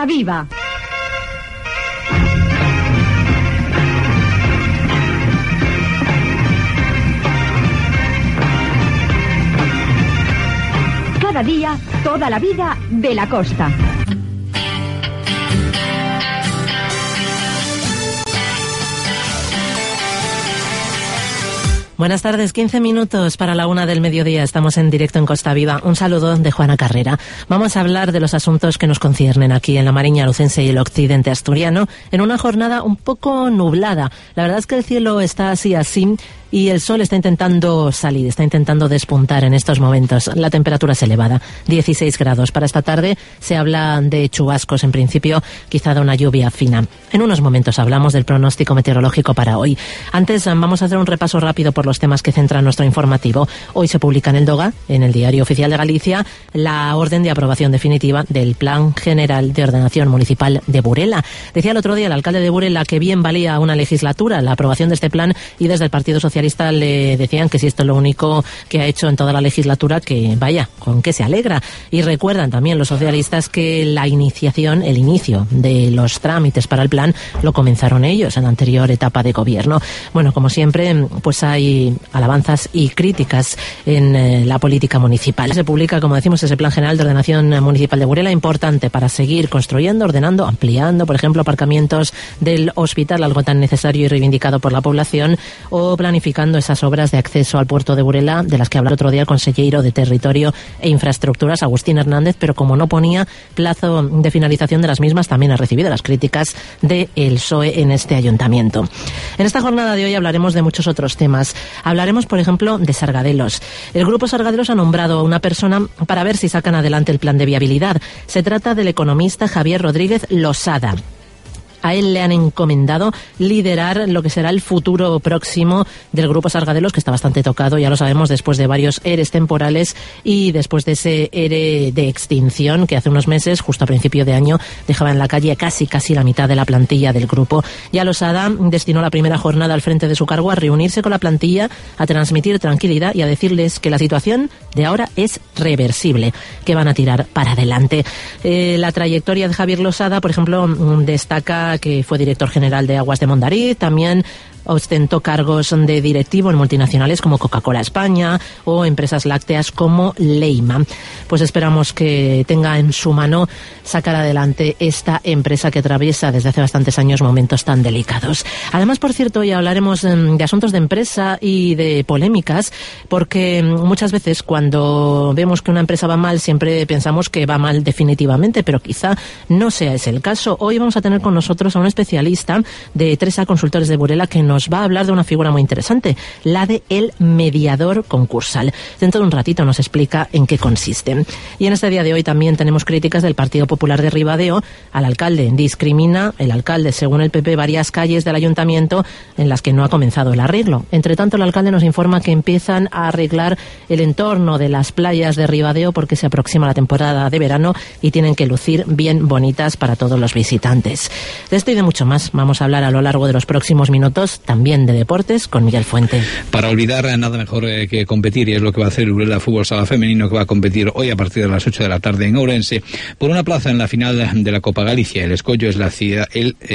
Costa Viva. Cada día, toda la vida de la costa. Buenas tardes, 15 minutos para la 1 del mediodía. Estamos en directo en Costa Viva. Un saludo de Juana Carrera. Vamos a hablar de los asuntos que nos conciernen aquí en la Mariña Lucense y el occidente asturiano en una jornada un poco nublada. La verdad es que el cielo está así y el sol está intentando salir, está intentando despuntar en estos momentos. La temperatura es elevada, 16 grados. Para esta tarde se habla de chubascos, en principio quizá de una lluvia fina. En unos momentos hablamos del pronóstico meteorológico para hoy. Antes vamos a hacer un repaso rápido por los temas que centran nuestro informativo. Hoy se publica en el DOGA, en el Diario Oficial de Galicia, la orden de aprobación definitiva del Plan General de Ordenación Municipal de Burela. Decía el otro día el alcalde de Burela que bien valía una legislatura la aprobación de este plan, y desde el Partido Socialista le decían que si esto es lo único que ha hecho en toda la legislatura, que vaya, con qué se alegra. Y recuerdan también los socialistas que el inicio de los trámites para el plan lo comenzaron ellos en la anterior etapa de gobierno. Bueno, como siempre, pues hay alabanzas y críticas en la política municipal. Se publica, como decimos, ese Plan General de Ordenación Municipal de Burela, importante para seguir construyendo, ordenando, ampliando, por ejemplo, aparcamientos del hospital, algo tan necesario y reivindicado por la población, o planificando esas obras de acceso al puerto de Burela, de las que habló el otro día el consejero de Territorio e Infraestructuras, Agustín Hernández, pero como no ponía plazo de finalización de las mismas, también ha recibido las críticas del PSOE en este ayuntamiento. En esta jornada de hoy hablaremos de muchos otros temas. Hablaremos, por ejemplo, de Sargadelos. El Grupo Sargadelos ha nombrado a una persona para ver si sacan adelante el plan de viabilidad. Se trata del economista Javier Rodríguez Losada. A él le han encomendado liderar lo que será el futuro próximo del Grupo Sargadelos, que está bastante tocado, ya lo sabemos, después de varios EREs temporales y después de ese ERE de extinción que hace unos meses, justo a principio de año, dejaba en la calle casi la mitad de la plantilla del grupo. Ya Losada destinó la primera jornada al frente de su cargo a reunirse con la plantilla, a transmitir tranquilidad y a decirles que la situación de ahora es reversible, que van a tirar para adelante. La trayectoria de Javier Losada, por ejemplo, destaca que fue director general de Aguas de Mondariz, también ostentó cargos de directivo en multinacionales como Coca-Cola España o empresas lácteas como Leima. Pues esperamos que tenga en su mano sacar adelante esta empresa que atraviesa desde hace bastantes años momentos tan delicados. Además, por cierto, hoy hablaremos de asuntos de empresa y de polémicas, porque muchas veces cuando vemos que una empresa va mal siempre pensamos que va mal definitivamente, pero quizá no sea ese el caso. Hoy vamos a tener con nosotros a un especialista de 3A Consultores de Burela que nos va a hablar de una figura muy interesante, la de el mediador concursal. Dentro de un ratito nos explica en qué consiste. Y en este día de hoy también tenemos críticas del Partido Popular de Ribadeo al alcalde. Discrimina el alcalde, según el PP, varias calles del ayuntamiento en las que no ha comenzado el arreglo. Entre tanto, el alcalde nos informa que empiezan a arreglar el entorno de las playas de Ribadeo porque se aproxima la temporada de verano y tienen que lucir bien bonitas para todos los visitantes. De esto y de mucho más vamos a hablar a lo largo de los próximos minutos, también de deportes, con Miguel Fuente. Para olvidar nada mejor que competir, y es lo que va a hacer el Burela Fútbol Sala Femenino, que va a competir hoy a partir de las 8 de la tarde en Ourense por una plaza en la final de la Copa Galicia. El escollo es la ciudad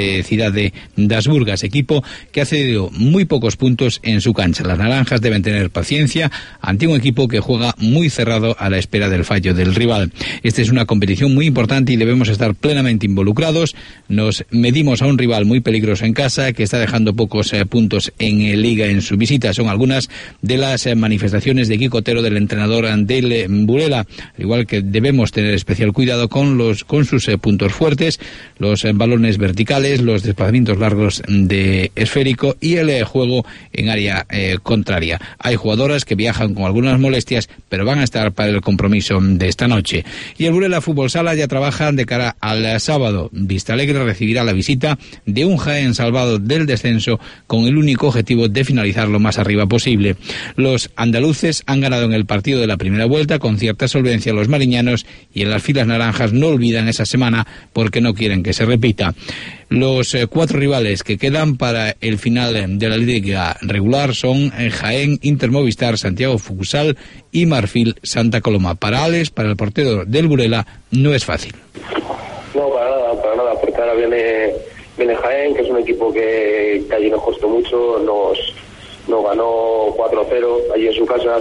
de das Burgas, equipo que ha cedido muy pocos puntos en su cancha. Las naranjas deben tener paciencia ante un equipo que juega muy cerrado a la espera del fallo del rival. Esta es una competición muy importante y debemos estar plenamente involucrados. Nos medimos a un rival muy peligroso en casa, que está dejando pocos puntos en Liga en su visita. Son algunas de las manifestaciones de Kiko Otero, del entrenador del Burela. Al igual que debemos tener especial cuidado con sus puntos fuertes, los balones verticales, los desplazamientos largos de esférico y el juego en área contraria. Hay jugadoras que viajan con algunas molestias, pero van a estar para el compromiso de esta noche. Y el Burela Fútbol Sala ya trabaja de cara al sábado. Vistalegre recibirá la visita de un Jaén salvado del descenso con el único objetivo de finalizar lo más arriba posible. Los andaluces han ganado en el partido de la primera vuelta con cierta solvencia a los mariñanos, y en las filas naranjas no olvidan esa semana porque no quieren que se repita. Los 4 rivales que quedan para el final de la liga regular son Jaén, Inter Movistar, Santiago Futsal y Marfil Santa Coloma. Para Alex, para el portero del Burela, no es fácil. No, para nada. jornada, porque ahora viene Jaén, que es un equipo que allí nos costó mucho, nos ganó 4-0 allí en su casa,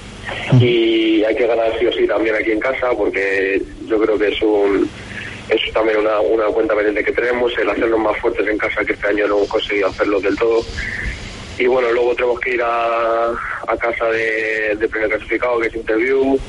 y hay que ganar sí o sí también aquí en casa, porque yo creo que es también una cuenta pendiente que tenemos, el hacernos más fuertes en casa, que este año no hemos conseguido hacerlo del todo. Y bueno, luego tenemos que ir a casa de primer clasificado, que es Interview,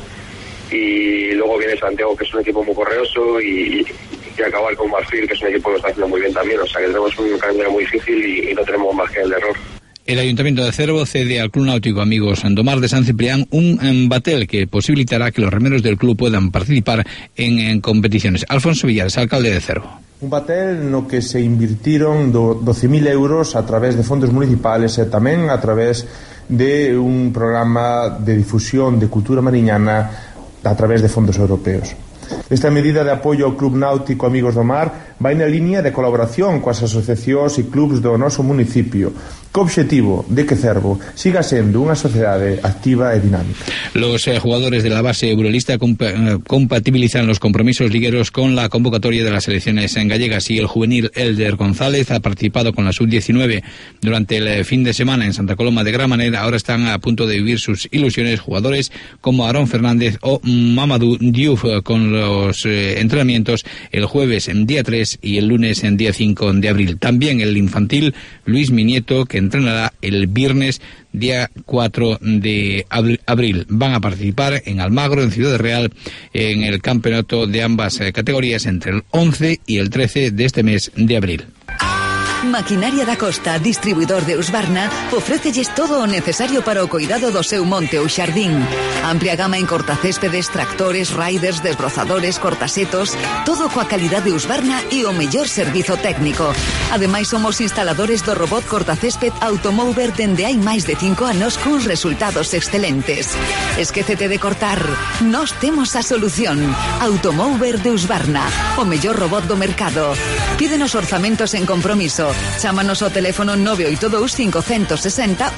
y luego viene Santiago, que es un equipo muy correoso, y acabar con Marfil, que es un equipo que lo está haciendo muy bien también. O sea que tenemos un calendario muy difícil y no tenemos más que el error. El Ayuntamiento de Cervo cede al Club Náutico Amigos Sandomar de San Ciprián un batel que posibilitará que los remeros del club puedan participar en competiciones. Alfonso Villares, alcalde de Cervo. Un batel no que se invirtieron 12.000 euros a través de fondos municipales e tamén a través de un programa de difusión de cultura mariñana a través de fondos europeos. Esta medida de apoio ao Club Náutico Amigos do Mar vai na línea de colaboración coas asociacións e clubs do noso municipio, co obxectivo de que Cervo siga sendo unha sociedade activa e dinámica. Los jugadores de la base buralista compatibilizan los compromisos ligueros con la convocatoria de las selecciones gallegas, y el juvenil Elder González ha participado con la sub-19 durante el fin de semana en Santa Coloma de Gramenet. Ahora están a punto de vivir sus ilusiones jugadores como Aarón Fernández o Mamadou Diouf, con los entrenamientos el jueves en día 3 y el lunes en día 5 de abril. También el infantil Luis Minieto, que entrenará el viernes día 4 de abril. Van a participar en Almagro, en Ciudad Real, en el campeonato de ambas categorías entre el 11 y el 13 de este mes de abril. Maquinaria da Costa, distribuidor de Husqvarna, ofrécelles todo o necesario para o cuidado do seu monte ou xardín. Amplia gama en cortacéspedes, tractores, riders, desbrozadores, cortasetos, todo coa calidade de Husqvarna e o mellor servizo técnico. Ademais, somos instaladores do robot cortacésped Automover dende hai máis de 5 anos con resultados excelentes. Esquécete de cortar, nós temos a solución. Automover de Husqvarna, o mellor robot do mercado. Pídenos orzamentos en compromiso. Chámanos ao teléfono 982 560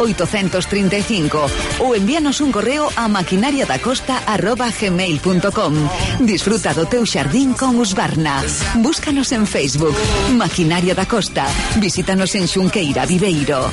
835 ou envíanos un correo a maquinariadacosta@gmail.com. Disfruta do teu xardín con Husqvarna. Búscanos en Facebook, Maquinaria da Costa. Visítanos en Xunqueira, Viveiro.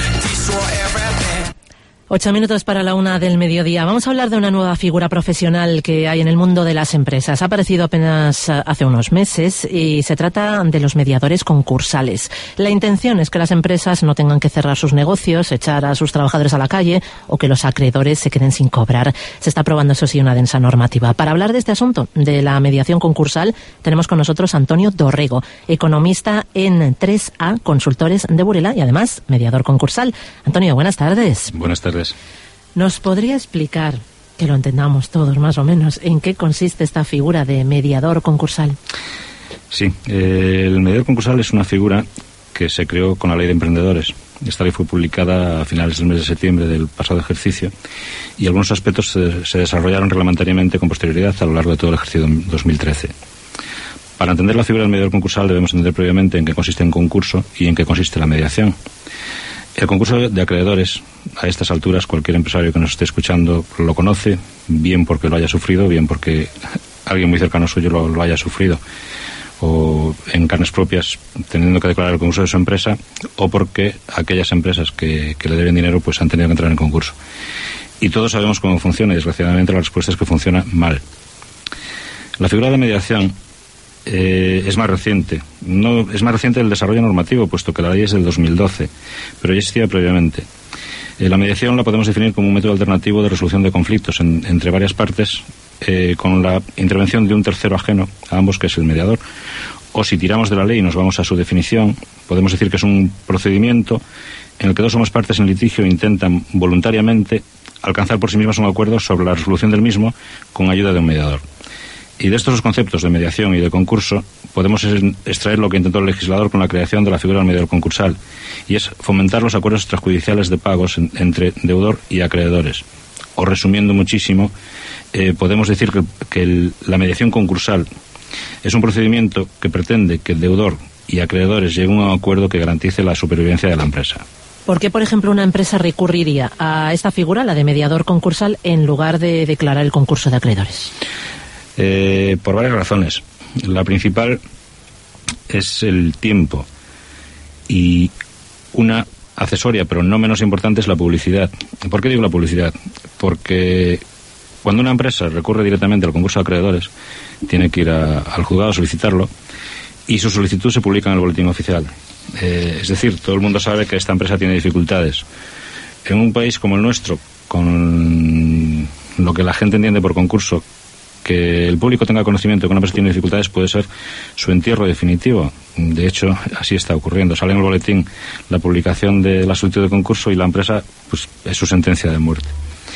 8 minutos para la 1 del mediodía. Vamos a hablar de una nueva figura profesional que hay en el mundo de las empresas. Ha aparecido apenas hace unos meses y se trata de los mediadores concursales. La intención es que las empresas no tengan que cerrar sus negocios, echar a sus trabajadores a la calle o que los acreedores se queden sin cobrar. Se está aprobando, eso sí, una densa normativa. Para hablar de este asunto, de la mediación concursal, tenemos con nosotros a Antonio Dorrego, economista en 3A Consultores de Burela y además mediador concursal. Antonio, buenas tardes. Buenas tardes. ¿Nos podría explicar, que lo entendamos todos más o menos, en qué consiste esta figura de mediador concursal? Sí, el mediador concursal es una figura que se creó con la Ley de Emprendedores. Esta ley fue publicada a finales del mes de septiembre del pasado ejercicio y algunos aspectos se desarrollaron reglamentariamente con posterioridad a lo largo de todo el ejercicio 2013. Para entender la figura del mediador concursal debemos entender previamente en qué consiste un concurso y en qué consiste la mediación. El concurso de acreedores, a estas alturas, cualquier empresario que nos esté escuchando lo conoce, bien porque lo haya sufrido, bien porque alguien muy cercano suyo lo haya sufrido, o en carnes propias, teniendo que declarar el concurso de su empresa, o porque aquellas empresas que le deben dinero pues han tenido que entrar en concurso. Y todos sabemos cómo funciona, y desgraciadamente la respuesta es que funciona mal. La figura de mediación es más reciente. No es más reciente el desarrollo normativo, puesto que la ley es del 2012, pero ya existía previamente. La mediación la podemos definir como un método alternativo de resolución de conflictos entre varias partes, con la intervención de un tercero ajeno a ambos, que es el mediador. O si tiramos de la ley y nos vamos a su definición, podemos decir que es un procedimiento en el que dos o más partes en litigio intentan voluntariamente alcanzar por sí mismas un acuerdo sobre la resolución del mismo con ayuda de un mediador. Y de estos dos conceptos de mediación y de concurso podemos extraer lo que intentó el legislador con la creación de la figura del mediador concursal, y es fomentar los acuerdos extrajudiciales de pagos entre deudor y acreedores. O resumiendo muchísimo, podemos decir que la mediación concursal es un procedimiento que pretende que el deudor y acreedores lleguen a un acuerdo que garantice la supervivencia de la empresa. ¿Por qué, por ejemplo, una empresa recurriría a esta figura, la de mediador concursal, en lugar de declarar el concurso de acreedores? Por varias razones. La principal es el tiempo. Y una accesoria, pero no menos importante, es la publicidad. ¿Por qué digo la publicidad? Porque cuando una empresa recurre directamente al concurso de acreedores, tiene que ir al juzgado a solicitarlo, y su solicitud se publica en el boletín oficial. Es decir, todo el mundo sabe que esta empresa tiene dificultades. En un país como el nuestro, con lo que la gente entiende por concurso, que el público tenga conocimiento de que una empresa tiene dificultades puede ser su entierro definitivo. De hecho, así está ocurriendo. Sale en el boletín la publicación de la solicitud de concurso y la empresa, pues, es su sentencia de muerte.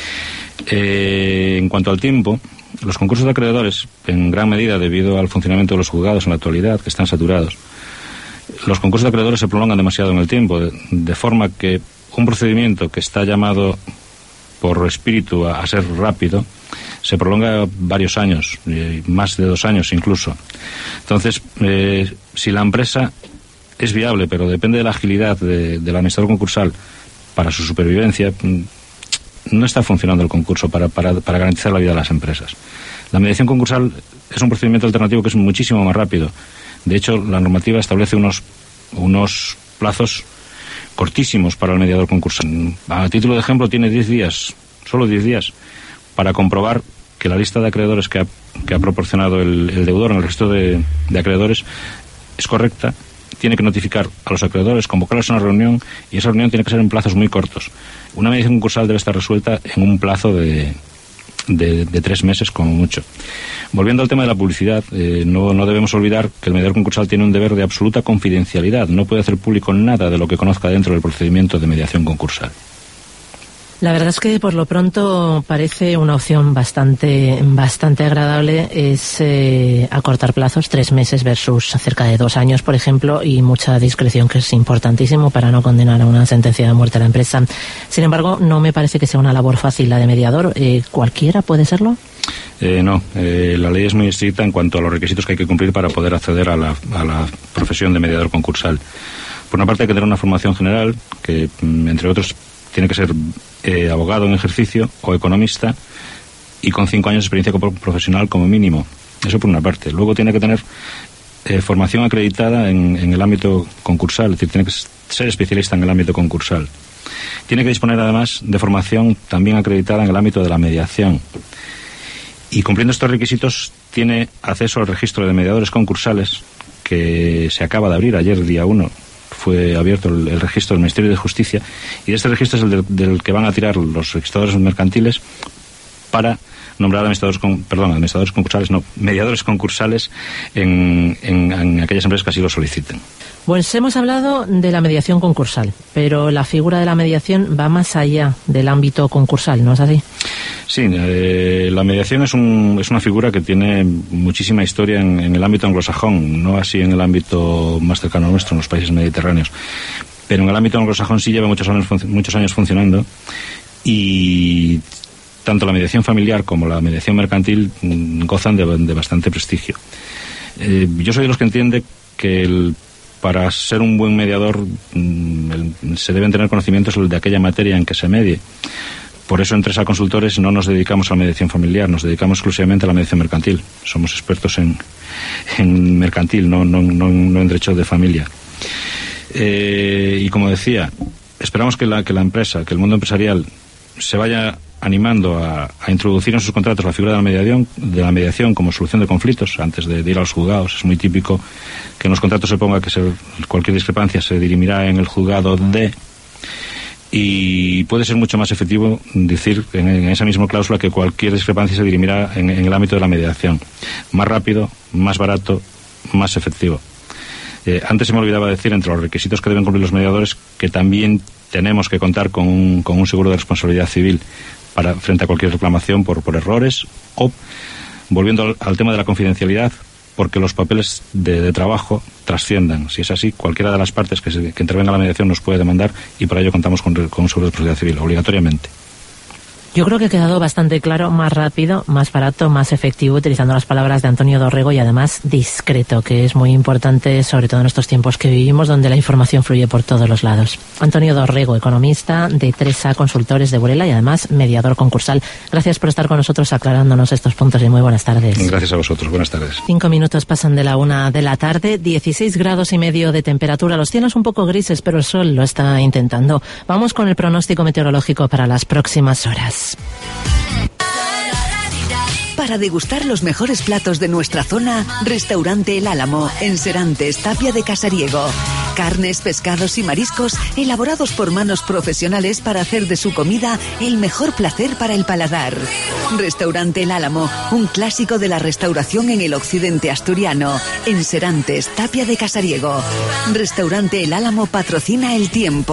En cuanto al tiempo, los concursos de acreedores, en gran medida debido al funcionamiento de los juzgados en la actualidad, que están saturados, los concursos de acreedores se prolongan demasiado en el tiempo, de forma que un procedimiento que está llamado por espíritu a ser rápido se prolonga varios años, más de 2 años incluso. Entonces, si la empresa es viable, pero depende de la agilidad del administrador concursal para su supervivencia, no está funcionando el concurso para garantizar la vida de las empresas. La mediación concursal es un procedimiento alternativo que es muchísimo más rápido. De hecho, la normativa establece unos plazos cortísimos para el mediador concursal. A título de ejemplo, tiene 10 días, solo 10 días, para comprobar que la lista de acreedores que ha proporcionado el deudor en el registro de acreedores es correcta. Tiene que notificar a los acreedores, convocarlos a una reunión, y esa reunión tiene que ser en plazos muy cortos. Una mediación concursal debe estar resuelta en un plazo de 3 meses como mucho. Volviendo al tema de la publicidad, no debemos olvidar que el mediador concursal tiene un deber de absoluta confidencialidad. No puede hacer público nada de lo que conozca dentro del procedimiento de mediación concursal. La verdad es que por lo pronto parece una opción bastante agradable, es acortar plazos, 3 meses versus cerca de 2 años, por ejemplo, y mucha discreción, que es importantísimo para no condenar a una sentencia de muerte a la empresa. Sin embargo, no me parece que sea una labor fácil la de mediador. ¿Cualquiera puede serlo? No, la ley es muy estricta en cuanto a los requisitos que hay que cumplir para poder acceder a la profesión de mediador concursal. Por una parte hay que tener una formación general, que entre otros tiene que ser abogado en ejercicio o economista y con 5 años de experiencia profesional como mínimo. Eso por una parte. Luego tiene que tener formación acreditada en el ámbito concursal, es decir, tiene que ser especialista en el ámbito concursal. Tiene que disponer además de formación también acreditada en el ámbito de la mediación. Y cumpliendo estos requisitos tiene acceso al registro de mediadores concursales, que se acaba de abrir ayer, día 1. Fue abierto el registro del Ministerio de Justicia, y de este registro es el del que van a tirar los registradores mercantiles para nombrar mediadores concursales en aquellas empresas que así lo soliciten. Pues hemos hablado de la mediación concursal, pero la figura de la mediación va más allá del ámbito concursal, ¿no es así? Sí, la mediación es una figura que tiene muchísima historia en el ámbito anglosajón, no así en el ámbito más cercano a nuestro, en los países mediterráneos. Pero en el ámbito anglosajón sí lleva muchos años funcionando, y tanto la mediación familiar como la mediación mercantil gozan de bastante prestigio. Yo soy de los que entiende que para ser un buen mediador se deben tener conocimientos de aquella materia en que se medie. Por eso en Tresa Consultores no nos dedicamos a la mediación familiar, nos dedicamos exclusivamente a la mediación mercantil. Somos expertos en mercantil, no en derecho de familia. Y como decía, esperamos que la empresa, que el mundo empresarial se vaya animando a introducir en sus contratos la figura de la mediación como solución de conflictos antes de ir a los juzgados. Es muy típico que en los contratos se ponga que cualquier discrepancia se dirimirá en el juzgado de... Y puede ser mucho más efectivo decir en esa misma cláusula que cualquier discrepancia se dirimirá en el ámbito de la mediación. Más rápido, más barato, más efectivo. Antes se me olvidaba decir, entre los requisitos que deben cumplir los mediadores, que también tenemos que contar con un seguro de responsabilidad civil frente a cualquier reclamación por errores, o, volviendo al tema de la confidencialidad, porque los papeles de trabajo trasciendan. Si es así, cualquiera de las partes que intervenga en la mediación nos puede demandar, y para ello contamos con un seguro de responsabilidad civil, obligatoriamente. Yo creo que ha quedado bastante claro, más rápido, más barato, más efectivo, utilizando las palabras de Antonio Dorrego, y además discreto, que es muy importante, sobre todo en estos tiempos que vivimos, donde la información fluye por todos los lados. Antonio Dorrego, economista de 3A Consultores de Burela y además mediador concursal. Gracias por estar con nosotros aclarándonos estos puntos y muy buenas tardes. Gracias a vosotros, buenas tardes. 5 minutos pasan de la 1 de la tarde, 16 grados y medio de temperatura, los cielos un poco grises, pero el sol lo está intentando. Vamos con el pronóstico meteorológico para las próximas horas. Para degustar los mejores platos de nuestra zona, Restaurante El Álamo, en Serantes, Tapia de Casariego. Carnes, pescados y mariscos elaborados por manos profesionales para hacer de su comida el mejor placer para el paladar. Restaurante El Álamo, un clásico de la restauración en el occidente asturiano, en Serantes, Tapia de Casariego. Restaurante El Álamo patrocina el tiempo.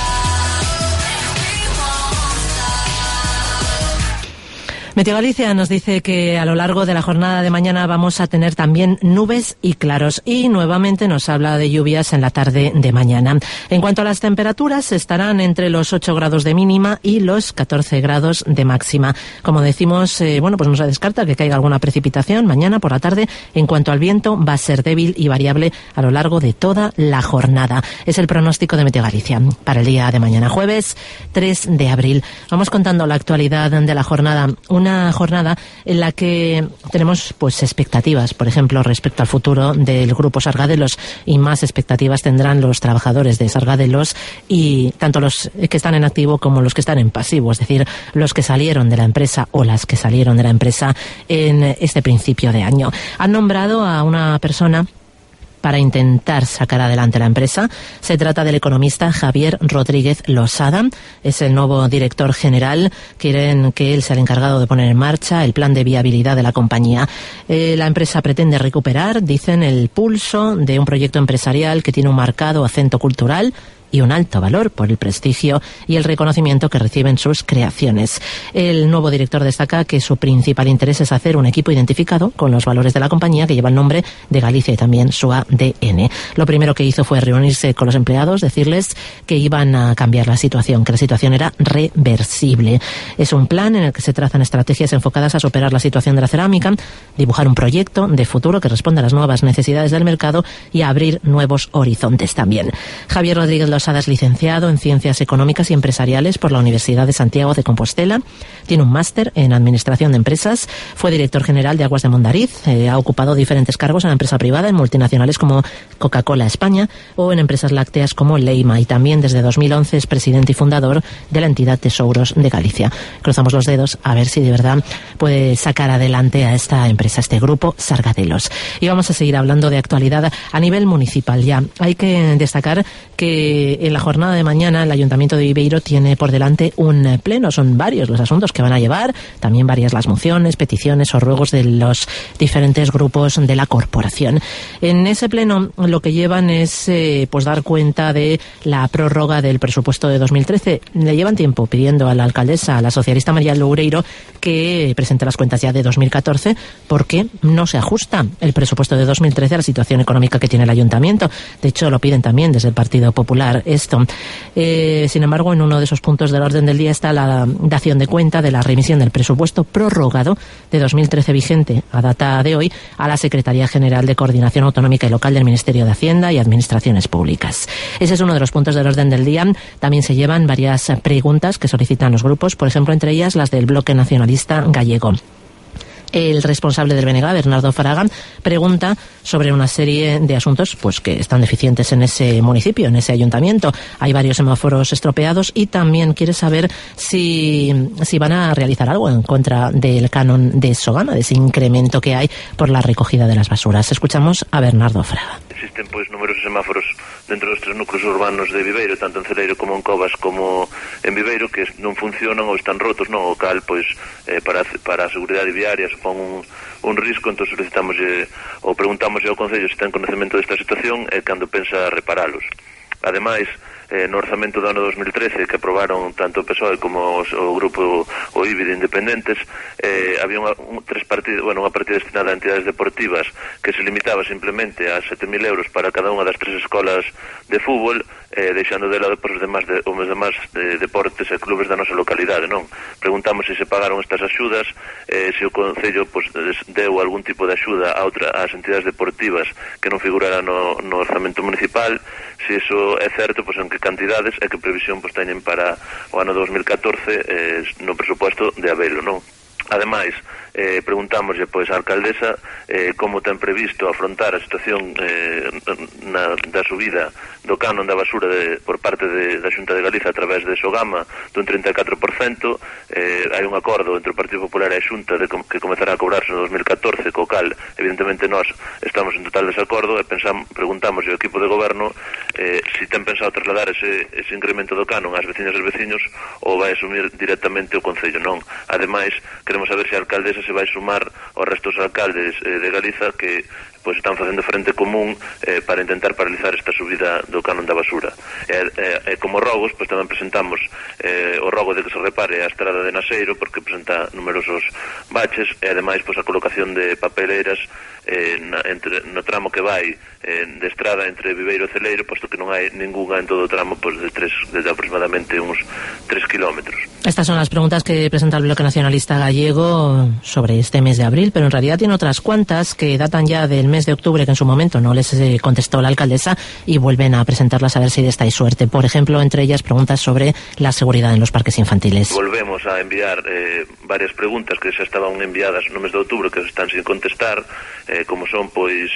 Meteo Galicia nos dice que a lo largo de la jornada de mañana vamos a tener también nubes y claros, y nuevamente nos habla de lluvias en la tarde de mañana. En cuanto a las temperaturas, estarán entre los 8 grados de mínima y los 14 grados de máxima. Como decimos, pues no se descarta que caiga alguna precipitación mañana por la tarde. En cuanto al viento, va a ser débil y variable a lo largo de toda la jornada. Es el pronóstico de Meteo Galicia para el día de mañana, jueves 3 de abril. Vamos contando la actualidad de la jornada. Una jornada en la que tenemos pues expectativas, por ejemplo, respecto al futuro del grupo Sargadelos, y más expectativas tendrán los trabajadores de Sargadelos, y tanto los que están en activo como los que están en pasivo, es decir, los que salieron de la empresa o las que salieron de la empresa en este principio de año. Han nombrado a una persona para intentar sacar adelante la empresa. Se trata del economista Javier Rodríguez Losada. Es el nuevo director general. Quieren que él sea el encargado de poner en marcha el plan de viabilidad de la compañía. La empresa pretende recuperar, dicen, el pulso de un proyecto empresarial que tiene un marcado acento cultural y un alto valor por el prestigio y el reconocimiento que reciben sus creaciones. El nuevo director destaca que su principal interés es hacer un equipo identificado con los valores de la compañía, que lleva el nombre de Galicia y también su ADN. Lo primero que hizo fue reunirse con los empleados, decirles que iban a cambiar la situación, que la situación era reversible. Es un plan en el que se trazan estrategias enfocadas a superar la situación de la cerámica, dibujar un proyecto de futuro que responda a las nuevas necesidades del mercado y a abrir nuevos horizontes también. Javier Rodríguez Losada es licenciado en Ciencias Económicas y Empresariales por la Universidad de Santiago de Compostela. Tiene un máster en Administración de Empresas. Fue director general de Aguas de Mondariz. Ha ocupado diferentes cargos en la empresa privada, en multinacionales como Coca-Cola España o en empresas lácteas como Leima. Y también desde 2011 es presidente y fundador de la entidad Tesouros de Galicia. Cruzamos los dedos a ver si de verdad puede sacar adelante a esta empresa, este grupo Sargadelos. Y vamos a seguir hablando de actualidad a nivel municipal ya. Hay que destacar que en la jornada de mañana el Ayuntamiento de Viveiro tiene por delante un pleno. Son varios los asuntos que van a llevar, también varias las mociones, peticiones o ruegos de los diferentes grupos de la corporación. En ese pleno lo que llevan es pues dar cuenta de la prórroga del presupuesto de 2013. Le llevan tiempo pidiendo a la alcaldesa, a la socialista María Loureiro, que presente las cuentas ya de 2014, porque no se ajusta el presupuesto de 2013 a la situación económica que tiene el Ayuntamiento. De hecho, lo piden también desde el Partido Popular esto. Sin embargo, en uno de esos puntos del orden del día está la dación de cuenta de la remisión del presupuesto prorrogado de 2013 vigente a data de hoy a la Secretaría General de Coordinación Autonómica y Local del Ministerio de Hacienda y Administraciones Públicas. Ese es uno de los puntos del orden del día. También se llevan varias preguntas que solicitan los grupos, por ejemplo, entre ellas las del Bloque Nacionalista Gallego. El responsable del BNG, Bernardo Fraga, pregunta sobre una serie de asuntos pues que están deficientes en ese municipio, en ese ayuntamiento. Hay varios semáforos estropeados y también quiere saber si van a realizar algo en contra del canon de Sogama, de ese incremento que hay por la recogida de las basuras. Escuchamos a Bernardo Fraga. Existen numerosos semáforos dentro dos tres núcleos urbanos de Viveiro, tanto en Celeiro como en Covas como en Viveiro, que non funcionan ou están rotos, non, o cal para a seguridade viaria supón un risco. Entón solicitamos ou preguntamos ao Concello se ten conocemento desta situación e cando pensa reparalos. Ademais, no orzamento do ano 2013 que aprobaron tanto o PSOE como o grupo o IBI de independentes, había unha partida destinada a entidades deportivas que se limitaba simplemente a 7.000 euros para cada unha das 3 escolas de fútbol, deixando de lado os demás deportes e clubes da nosa localidade, non? Preguntamos se pagaron estas axudas, se o Concello deu algún tipo de axuda ás entidades deportivas que non figurara no orzamento municipal, se iso é certo, en que cantidades e que previsión teñen para o ano 2014 no presupuesto de habelo, non? Ademais, preguntámoslle á alcaldesa como ten previsto afrontar a situación da subida do canon da basura por parte da Xunta de Galiza a través de Sogama dun 34%. Hai un acordo entre o Partido Popular e a Xunta que comezará a cobrarse no 2014, co cal evidentemente nós estamos en total desacordo, e preguntámoslle ao equipo de goberno se ten pensado trasladar ese incremento do canon ás veciñas e veciños ou vai asumir directamente o Concello. Non. Ademais, queremos saber se a alcaldesa se vai sumar aos restos alcaldes de Galiza que están facendo frente común para intentar paralizar esta subida do canon da basura. Como rogos, tamén presentamos o rogo de que se repare a estrada de Naseiro, porque presenta numerosos baches, e ademais a colocación de papeleiras no tramo que vai de estrada entre Viveiro e Celeiro, posto que non hai ninguna en todo o tramo de aproximadamente uns 3 kilómetros. Estas son las preguntas que presenta el Bloque Nacionalista Gallego sobre este mes de abril, pero en realidad tiene otras cuantas que datan ya del mes de octubre, que en su momento no les contestó la alcaldesa, y vuelven a presentarlas a ver si de esta hay suerte. Por ejemplo, entre ellas preguntas sobre la seguridad en los parques infantiles. Volvemos a enviar varias preguntas que xa estaban enviadas no mes de outubro que están sin contestar, como son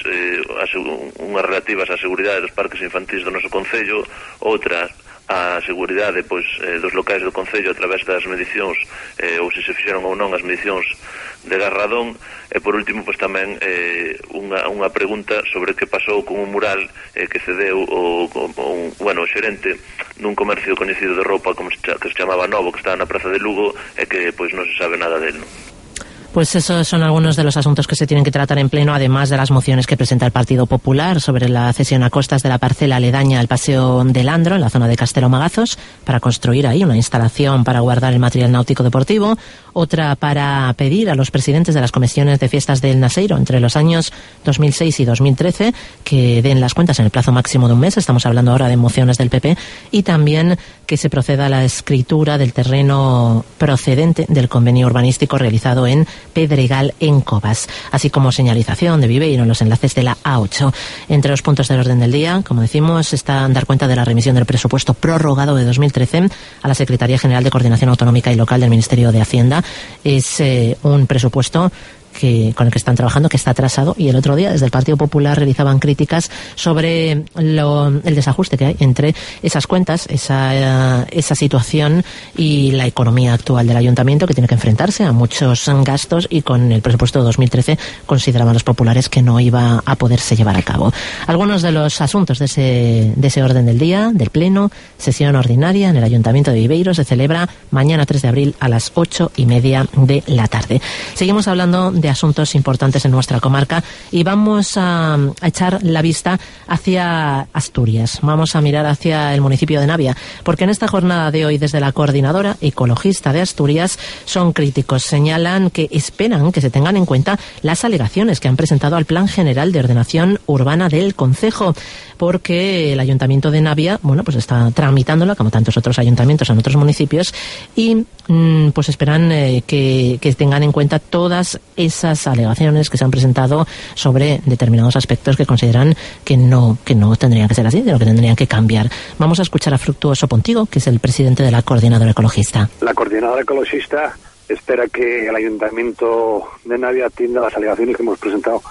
unhas relativas á seguridade dos parques infantis do noso Concello, outras a seguridade dos locais do Concello a través das medicións ou se fixeron ou non as medicións de Garradón, e por último tamén unha pregunta sobre que pasou con un mural que cedeu o xerente nun comercio coñecido de roupa que se chamaba Novo, que estaba na Praza de Lugo, e que non se sabe nada del, non? Pues esos son algunos de los asuntos que se tienen que tratar en pleno, además de las mociones que presenta el Partido Popular sobre la cesión a costas de la parcela aledaña al Paseo del Andro, en la zona de Castelo Magazos, para construir ahí una instalación para guardar el material náutico deportivo, otra para pedir a los presidentes de las comisiones de fiestas del Naseiro entre los años 2006 y 2013 que den las cuentas en el plazo máximo de un mes. Estamos hablando ahora de mociones del PP, y también que se proceda a la escritura del terreno procedente del convenio urbanístico realizado en Pedregal, en Covas, así como señalización de Viveiro en los enlaces de la A8. Entre los puntos del orden del día, como decimos, está dar cuenta de la remisión del presupuesto prorrogado de 2013 a la Secretaría General de Coordinación Autonómica y Local del Ministerio de Hacienda. Es un presupuesto con el que están trabajando, que está atrasado, y el otro día desde el Partido Popular realizaban críticas sobre el desajuste que hay entre esas cuentas, esa situación y la economía actual del ayuntamiento, que tiene que enfrentarse a muchos gastos, y con el presupuesto de 2013 consideraban los populares que no iba a poderse llevar a cabo. Algunos de los asuntos de ese orden del día, del Pleno, sesión ordinaria en el Ayuntamiento de Viveiro, se celebra mañana 3 de abril a las 8:30 de la tarde. Seguimos hablando de asuntos importantes en nuestra comarca, y vamos a echar la vista hacia Asturias. Vamos a mirar hacia el municipio de Navia, porque en esta jornada de hoy, desde la Coordinadora Ecologista de Asturias, son críticos. Señalan que esperan que se tengan en cuenta las alegaciones que han presentado al Plan General de Ordenación Urbana del Concejo, porque el Ayuntamiento de Navia, pues está tramitándola, como tantos otros ayuntamientos en otros municipios, y esperan que tengan en cuenta todas esas alegaciones que se han presentado sobre determinados aspectos que consideran que no tendrían que ser así, sino que tendrían que cambiar. Vamos a escuchar a Fructuoso Pontigo, que es el presidente de la Coordinadora Ecologista. La Coordinadora Ecologista espera que el Ayuntamiento de Navia atienda las alegaciones que hemos presentado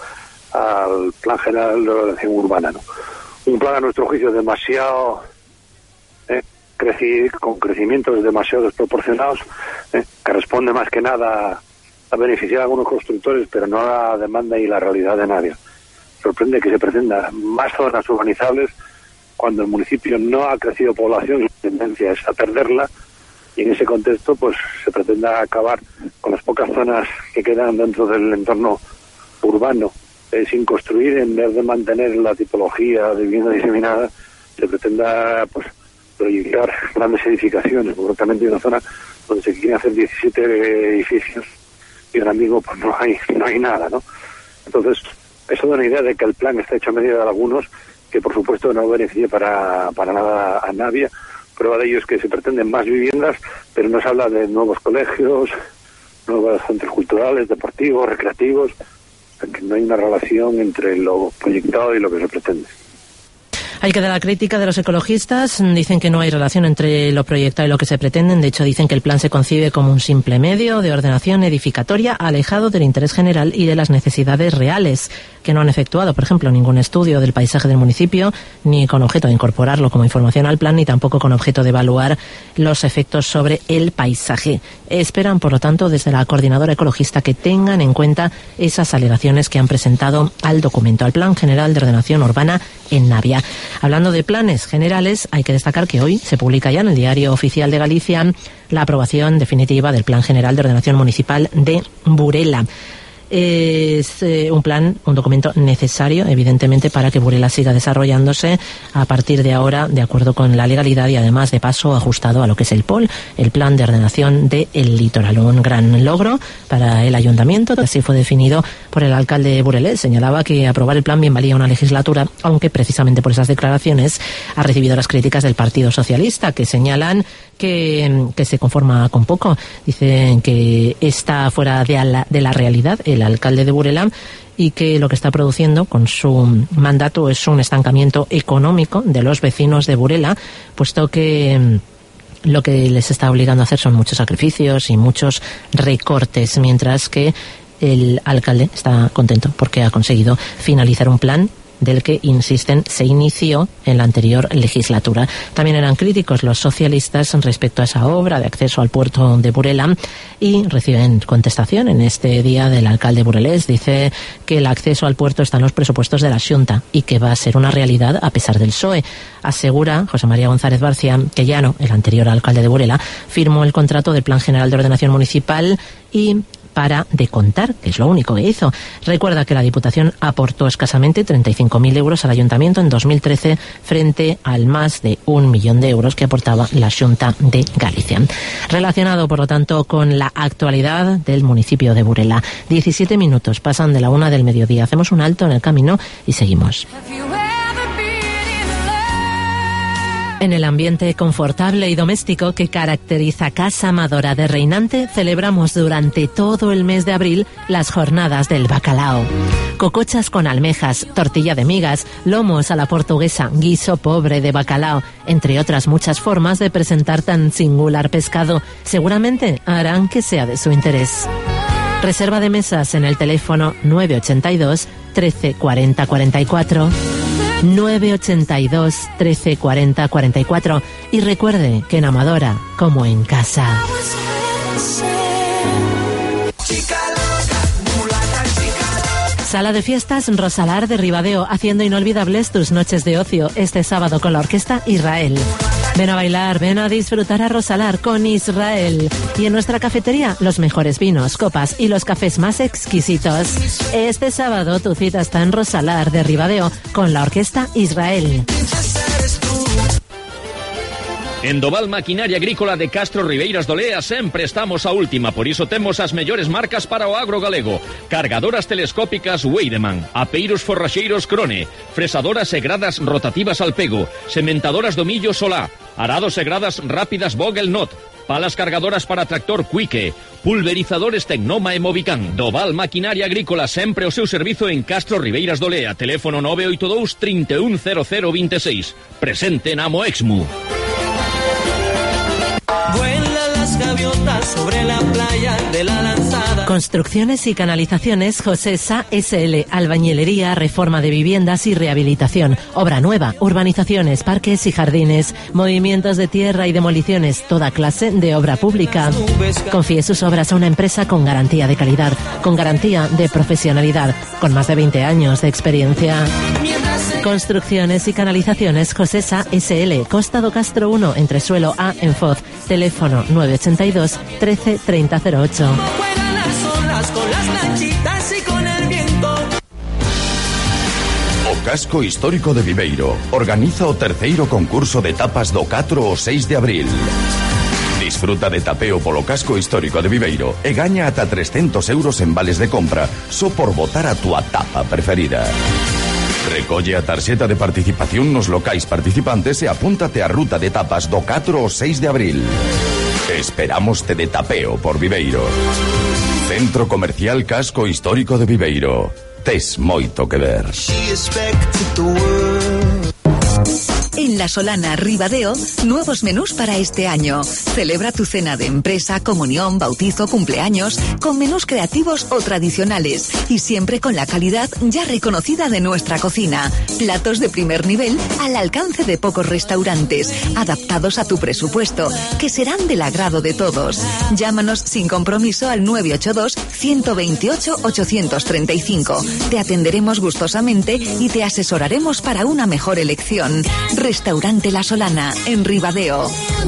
al Plan General de Ordenación Urbana, ¿no? Un plan, a nuestro juicio, demasiado con crecimientos demasiado desproporcionados, que responde más que nada a beneficiar a algunos constructores, pero no a la demanda y la realidad de Navia. Sorprende que se pretenda más zonas urbanizables cuando el municipio no ha crecido población y la tendencia es a perderla, y en ese contexto se pretenda acabar con las pocas zonas que quedan dentro del entorno urbano sin construir, en vez de mantener la tipología de vivienda diseminada. Se pretenda proyectar grandes edificaciones. Concretamente hay una zona donde se quieren hacer 17 edificios y ahora mismo pues no hay nada, ¿no? Entonces, eso da una idea de que el plan está hecho a medida de algunos, que por supuesto no beneficia para nada a nadie. Prueba de ello es que se pretenden más viviendas, pero no se habla de nuevos colegios, nuevos centros culturales, deportivos, recreativos, que no hay una relación entre lo proyectado y lo que se pretende. Hay que dar la crítica de los ecologistas. Dicen que no hay relación entre lo proyectado y lo que se pretenden. De hecho, dicen que el plan se concibe como un simple medio de ordenación edificatoria alejado del interés general y de las necesidades reales, que no han efectuado, por ejemplo, ningún estudio del paisaje del municipio, ni con objeto de incorporarlo como información al plan, ni tampoco con objeto de evaluar los efectos sobre el paisaje. Esperan, por lo tanto, desde la coordinadora ecologista que tengan en cuenta esas alegaciones que han presentado al documento, al Plan General de Ordenación Urbana en Navia. Hablando de planes generales, hay que destacar que hoy se publica ya en el Diario Oficial de Galicia la aprobación definitiva del Plan General de Ordenación Municipal de Burela. Es un documento necesario, evidentemente, para que Burela siga desarrollándose a partir de ahora, de acuerdo con la legalidad y además de paso ajustado a lo que es el POL, el Plan de Ordenación del Litoral. Un gran logro para el ayuntamiento, así fue definido por el alcalde burelés. Señalaba que aprobar el plan bien valía una legislatura, aunque precisamente por esas declaraciones ha recibido las críticas del Partido Socialista, que señalan que se conforma con poco. Dicen que está fuera de la realidad el alcalde de Burela y que lo que está produciendo con su mandato es un estancamiento económico de los vecinos de Burela, puesto que lo que les está obligando a hacer son muchos sacrificios y muchos recortes, mientras que el alcalde está contento porque ha conseguido finalizar un plan del que, insisten, se inició en la anterior legislatura. También eran críticos los socialistas respecto a esa obra de acceso al puerto de Burela y reciben contestación en este día del alcalde burelés. Dice que el acceso al puerto está en los presupuestos de la Xunta y que va a ser una realidad a pesar del PSOE. Asegura José María González Barcia que Llano, el anterior alcalde de Burela, firmó el contrato del Plan General de Ordenación Municipal y para de contar, que es lo único que hizo. Recuerda que la Diputación aportó escasamente 35.000 euros al Ayuntamiento en 2013 frente al más de 1 millón de euros que aportaba la Xunta de Galicia. Relacionado, por lo tanto, con la actualidad del municipio de Burela. 17 minutos pasan de la 1 del mediodía. Hacemos un alto en el camino y seguimos. En el ambiente confortable y doméstico que caracteriza Casa Amadora de Reinante, celebramos durante todo el mes de abril las jornadas del bacalao. Cocochas con almejas, tortilla de migas, lomos a la portuguesa, guiso pobre de bacalao, entre otras muchas formas de presentar tan singular pescado, seguramente harán que sea de su interés. Reserva de mesas en el teléfono 982 13 40 44. 982 13 40 44 y recuerde que en Amadora, como en casa. Sala de fiestas Rosalar de Ribadeo, haciendo inolvidables tus noches de ocio este sábado con la orquesta Israel. Ven a bailar, ven a disfrutar a Rosalar con Israel. Y en nuestra cafetería, los mejores vinos, copas y los cafés más exquisitos. Este sábado tu cita está en Rosalar de Ribadeo con la orquesta Israel. En Doval Maquinaria Agrícola de Castro Ribeiras do Lea sempre estamos a última, por iso temos as mellores marcas para o agro galego. Cargadoras telescópicas Weideman, apeiros forraxeiros Krone, fresadoras e gradas rotativas Alpego, sementadoras do millo Solá, arados e gradas rápidas Vogel Not, palas cargadoras para tractor Quike, pulverizadores Tecnoma e Movican. Doval Maquinaria Agrícola sempre o seu servizo en Castro Ribeiras do Lea, teléfono 982 310026. Presente na Moexmu. Vuelan las gaviotas sobre la playa de la Lanzada. Construcciones y canalizaciones Josesa SL, albañilería, reforma de viviendas y rehabilitación, obra nueva, urbanizaciones, parques y jardines, movimientos de tierra y demoliciones, toda clase de obra pública. Confíe sus obras a una empresa con garantía de calidad, con garantía de profesionalidad, con más de 20 años de experiencia. Construcciones y canalizaciones Josesa SL, Costa do Castro 1, Entresuelo A en Foz, teléfono 982 13 30 08. Juegan las olas con las lanchitas y con el viento. Casco Histórico de Viveiro organiza o terceiro concurso de tapas do 4 ao 6 de abril. Disfruta de tapeo polo casco histórico de Viveiro e gaña ata 300 euros en vales de compra só por botar a túa tapa preferida. Recolle a tarxeta de participación nos locais participantes e apúntate á ruta de tapas do 4 ao 6 de abril. Esperámoste de tapeo por Viveiro. Centro Comercial Casco Histórico de Viveiro. Tes moito que ver. En La Solana, Ribadeo, nuevos menús para este año. Celebra tu cena de empresa, comunión, bautizo, cumpleaños, con menús creativos o tradicionales y siempre con la calidad ya reconocida de nuestra cocina. Platos de primer nivel al alcance de pocos restaurantes, adaptados a tu presupuesto, que serán del agrado de todos. Llámanos sin compromiso al 982-128-835. Te atenderemos gustosamente y te asesoraremos para una mejor elección. Restaurante La Solana, en Ribadeo.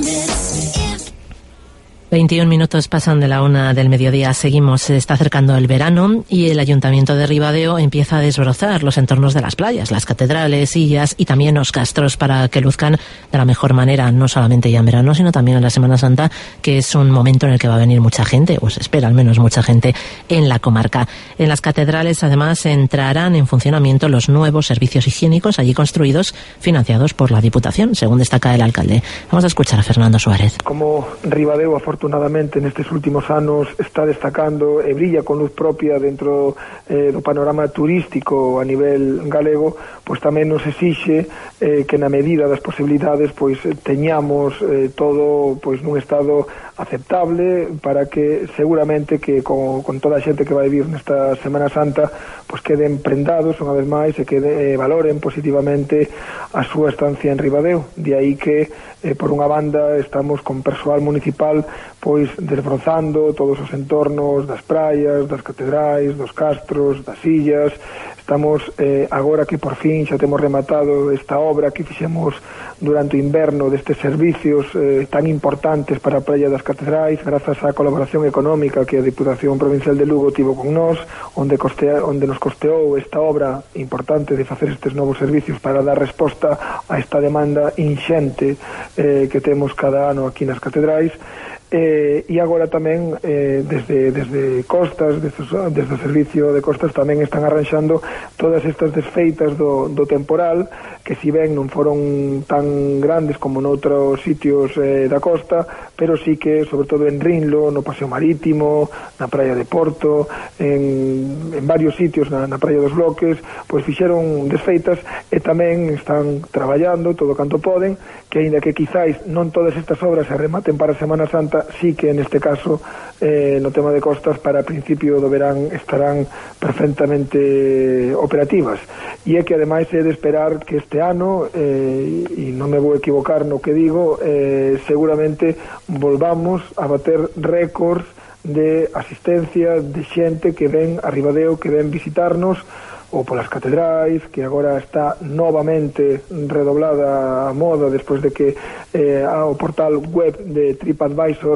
21 minutos pasan de la 1 del mediodía. Seguimos, se está acercando el verano y el Ayuntamiento de Ribadeo empieza a desbrozar los entornos de las playas, las catedrales, illas y también los castros para que luzcan de la mejor manera, no solamente ya en verano, sino también en la Semana Santa, que es un momento en el que va a venir mucha gente, o se espera al menos mucha gente en la comarca. En las catedrales, además, entrarán en funcionamiento los nuevos servicios higiénicos allí construidos, financiados por la Diputación, según destaca el alcalde. Vamos a escuchar a Fernando Suárez. Como Ribadeo, afortunadamente, nestes últimos anos está destacando e brilla con luz propia dentro do panorama turístico a nivel galego, pois tamén nos exixe que na medida das posibilidades pois teñamos todo pois nun estado aceptable para que seguramente que con toda a xente que vai vir nesta Semana Santa pois queden prendados unha vez máis e que valoren positivamente a súa estancia en Ribadeo. De aí que por unha banda estamos con persoal municipal pois desbrozando todos os entornos das praias, das catedrais, dos castros, das illas. Estamos agora que por fin xa temos rematado esta obra que fixemos durante o inverno destes servicios tan importantes para a praia das catedrais, grazas á colaboración económica que a Diputación Provincial de Lugo tivo con nós, onde nos costeou esta obra importante de facer estes novos servicios para dar resposta a esta demanda inxente que temos cada ano aquí nas catedrais. E agora tamén desde Costas, desde o servicio de Costas tamén están arranxando todas estas desfeitas do temporal, que si ben non foron tan grandes como noutros sitios da costa, pero sí que sobre todo en Rinlo, no Paseo Marítimo, na praia de Porto, en varios sitios na praia dos Bloques, pois fixeron desfeitas e tamén están traballando todo canto poden, que aínda que quizáis non todas estas obras se rematen para a Semana Santa, sí que neste caso no tema de costas para principio do verán estarán perfectamente operativas, e é que ademais é de esperar que este ano e non me vou equivocar no que digo, seguramente volvamos a bater récords de asistencia de xente que ven a Ribadeo, que ven visitarnos ou polas catedrais, que agora está novamente redoblada a moda despois de que o portal web de TripAdvisor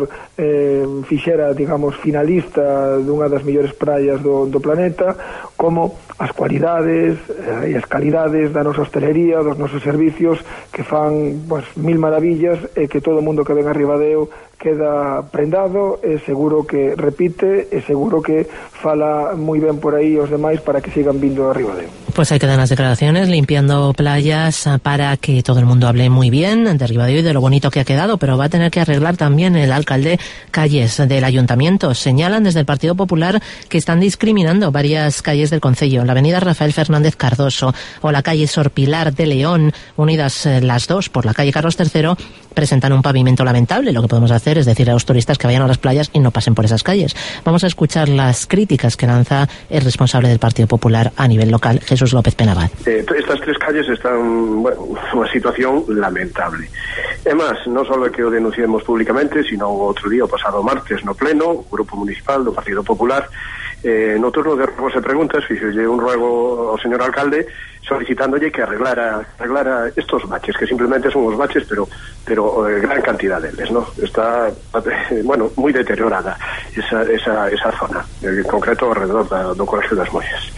fixera, digamos, finalista dunha das mellores praias do planeta, como as cualidades e as calidades da nosa hostelería, dos nosos servicios, que fan pues, mil maravillas e que todo o mundo que ven a Ribadeo queda prendado e seguro que repite e seguro que fala moi ben por aí os demais para que sigan vindo a Ribadeo. Pues ahí quedan las declaraciones, limpiando playas para que todo el mundo hable muy bien de Ribadeo y de lo bonito que ha quedado, pero va a tener que arreglar también el alcalde calles del ayuntamiento. Señalan desde el Partido Popular que están discriminando varias calles del concello, la avenida Rafael Fernández Cardoso o la calle Sor Pilar de León, unidas las dos por la calle Carlos III, presentan un pavimento lamentable. Lo que podemos hacer es decir a los turistas que vayan a las playas y no pasen por esas calles. Vamos a escuchar las críticas que lanza el responsable del Partido Popular a nivel local, Jesús López Penabad. Estas tres calles están, bueno, unha situación lamentable. É máis, non só é que o denunciemos públicamente, sino outro día, o pasado martes, no pleno, o Grupo Municipal do Partido Popular, no turno de ruegos e preguntas, fixolle un ruego ao señor alcalde solicitándolle que arreglara estos baches, que simplemente son os baches, pero gran cantidad deles, ¿no? Está, bueno, moi deteriorada esa zona, en concreto alrededor do Colegio das Mollas.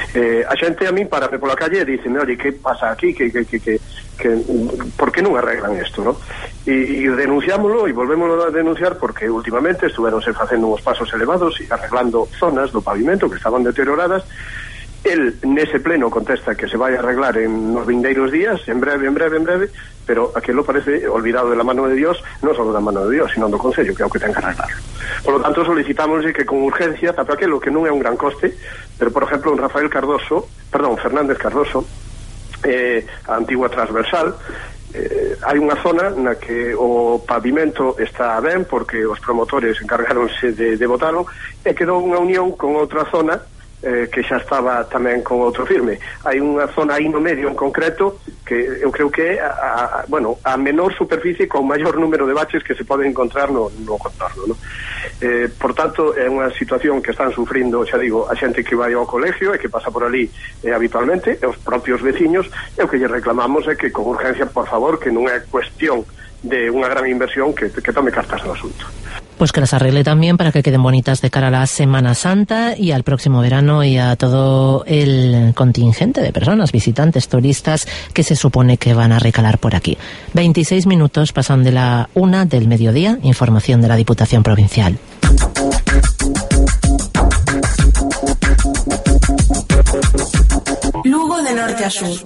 A xente a min parame pola calle e diceme, oye, que pasa aquí, que por que non arreglan isto, no? E denunciámoslo e volvémoslo a denunciar porque últimamente estuveronse facendo uns pasos elevados e arreglando zonas do pavimento que estaban deterioradas. El nese pleno contesta que se vai a arreglar en nos vindeiros días, en breve, pero aquilo parece olvidado de la mano de Dios, non só da mano de Dios, sino do Concello, que é o que ten que arreglar. Por lo tanto, solicitámoslle que con urgencia, para aquilo que non é un gran coste, pero por exemplo, Fernández Cardoso, a antigua transversal, hai unha zona na que o pavimento está ben porque os promotores encargáronse de botalo e quedou unha unión con outra zona que xa estaba tamén con outro firme. Hai unha zona aí no medio en concreto que eu creo que é a menor superficie con maior número de baches que se poden encontrar no contorno, no? Por tanto, é unha situación que están sufrindo, xa digo, a xente que vai ao colegio e que pasa por ali habitualmente, e os propios veciños, e o que lle reclamamos é que con urgencia, por favor, que non é cuestión de unha gran inversión, que tome cartas no asunto. Pues que las arregle también para que queden bonitas de cara a la Semana Santa y al próximo verano y a todo el contingente de personas, visitantes, turistas que se supone que van a recalar por aquí. 26 minutos pasan de la 1 del mediodía. Información de la Diputación Provincial. Lugo de norte a sur.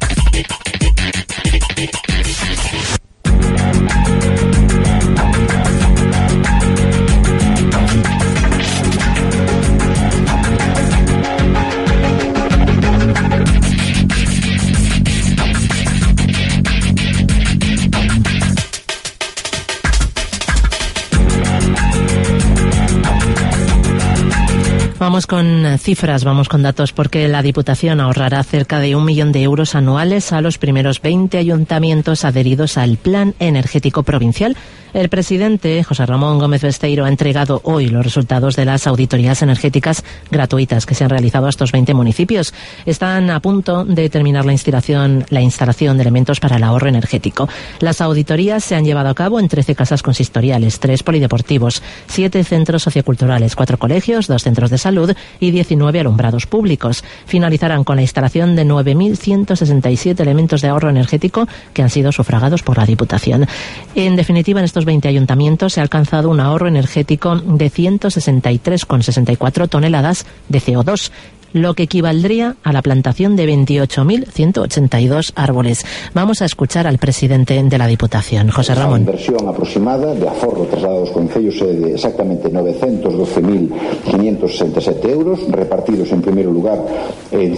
Vamos con cifras, vamos con datos, porque la Diputación ahorrará cerca de 1 millón de euros anuales a los primeros 20 ayuntamientos adheridos al Plan Energético Provincial. El presidente, José Ramón Gómez Besteiro, ha entregado hoy los resultados de las auditorías energéticas gratuitas que se han realizado a estos 20 municipios. Están a punto de terminar la instalación de elementos para el ahorro energético. Las auditorías se han llevado a cabo en 13 casas consistoriales, 3 polideportivos, 7 centros socioculturales, 4 colegios, 2 centros de salud y 19 alumbrados públicos. Finalizarán con la instalación de 9.167 elementos de ahorro energético que han sido sufragados por la Diputación. En definitiva, en estos 20 ayuntamientos se ha alcanzado un ahorro energético de 163,64 toneladas de CO2, lo que equivaldría a la plantación de 28.182 árboles. Vamos a escuchar al presidente de la Diputación, José Ramón. La inversión aproximada de aforro trasladado aos concellos é de exactamente 912.567 euros, repartidos en primeiro lugar en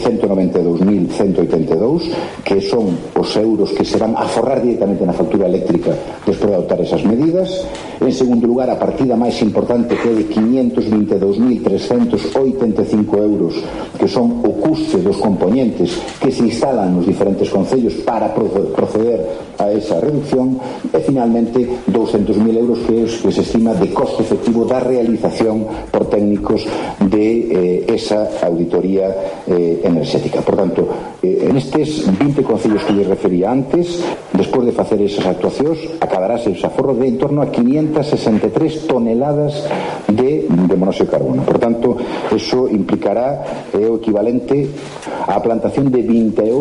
192.182, que son os euros que se van a aforrar directamente na factura eléctrica despois de adoptar esas medidas. En segundo lugar, a partida máis importante, que é de 522.385 euros, que son o custe dos componentes que se instalan nos diferentes concellos para proceder a esa reducción, e finalmente 200.000 euros que se estima de coste efectivo da realización por técnicos de esa auditoría enerxética. Por tanto, en estes 20 concellos que lles refería antes, despois de facer esas actuacións, acabarase ese aforro de en torno a 563 toneladas de monóxido de carbono. Por tanto, eso implicará o equivalente á plantación de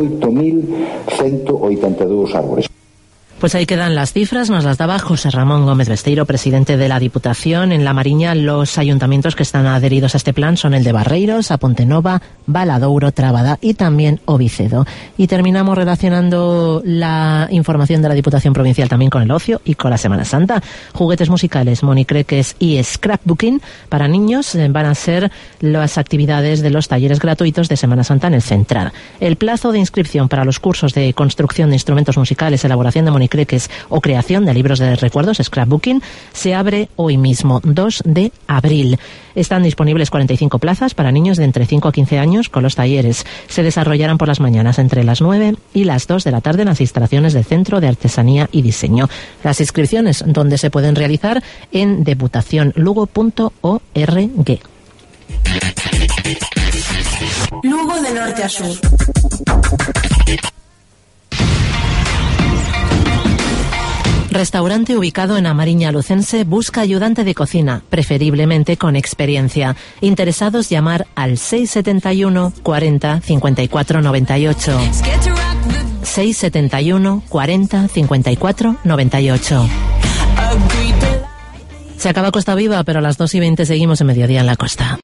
28.182 árboles. Pues ahí quedan las cifras, nos las daba José Ramón Gómez Besteiro, presidente de la Diputación. En La Mariña, los ayuntamientos que están adheridos a este plan son el de Barreiros, A Pontenova, Valadouro, Trabada y también Ovicedo. Y terminamos relacionando la información de la Diputación Provincial también con el ocio y con la Semana Santa. Juguetes musicales, monicreques y scrapbooking para niños van a ser las actividades de los talleres gratuitos de Semana Santa en el Central. El plazo de inscripción para los cursos de construcción de instrumentos musicales, elaboración de monicreques o creación de libros de recuerdos, scrapbooking, se abre hoy mismo, 2 de abril. Están disponibles 45 plazas para niños de entre 5 a 15 años con los talleres. Se desarrollarán por las mañanas entre las 9 y las 2 de la tarde en las instalaciones del Centro de Artesanía y Diseño. Las inscripciones donde se pueden realizar en diputacionlugo.org. Lugo de norte a sur. Restaurante ubicado en Amariña Lucense busca ayudante de cocina, preferiblemente con experiencia. Interesados llamar al 671 40 54 98. 671 40 54 98. Se acaba Costa Viva, pero a las 2:20 seguimos en Mediodía en la Costa.